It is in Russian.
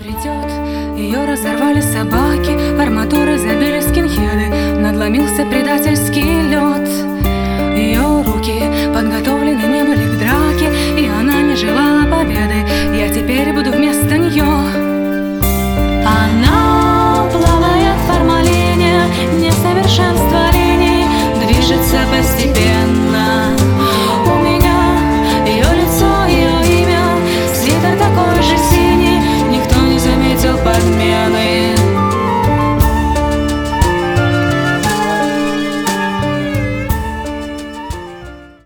придет, ее разорвали собаки, арматуры забили скинхеды, надломился предательский лед.